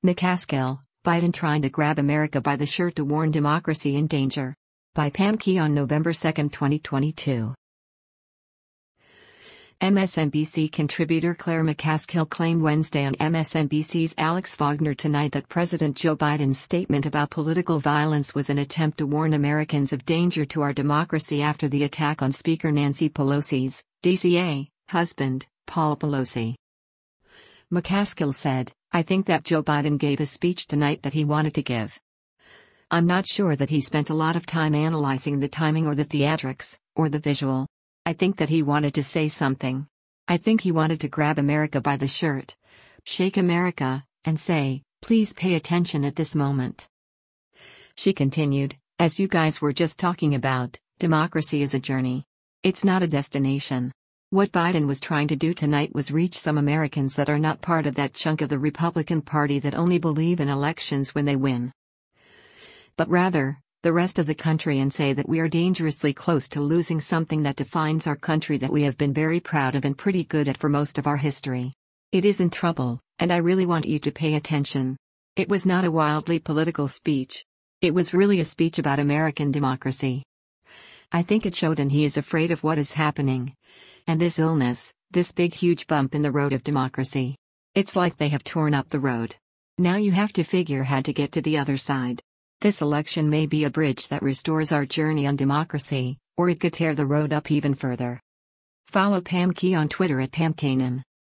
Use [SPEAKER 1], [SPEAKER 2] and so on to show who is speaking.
[SPEAKER 1] McCaskill, Biden trying to grab America by the shirt to warn democracy in danger. By Pam Key on November 2, 2022. MSNBC contributor Claire McCaskill claimed Wednesday on MSNBC's Alex Wagner Tonight that President Joe Biden's statement about political violence was an attempt to warn Americans of danger to our democracy after the attack on Speaker Nancy Pelosi's DCA husband, Paul Pelosi. McCaskill said, "I think that Joe Biden gave a speech tonight that he wanted to give. I'm not sure that he spent a lot of time analyzing the timing or the theatrics, or the visual. I think that he wanted to say something. I think he wanted to grab America by the shirt, shake America, and say, please pay attention at this moment." She continued, "As you guys were just talking about, democracy is a journey. It's not a destination. What Biden was trying to do tonight was reach some Americans that are not part of that chunk of the Republican Party that only believe in elections when they win, but rather, the rest of the country, and say that we are dangerously close to losing something that defines our country that we have been very proud of and pretty good at for most of our history. It is in trouble, and I really want you to pay attention." It was not a wildly political speech. It was really a speech about American democracy. I think it showed, and he is afraid of what is happening. And this illness, this big huge bump in the road of democracy. It's like they have torn up the road. Now you have to figure how to get to the other side. This election may be a bridge that restores our journey on democracy, or it could tear the road up even further. Follow Pam Key on Twitter at PamKanan.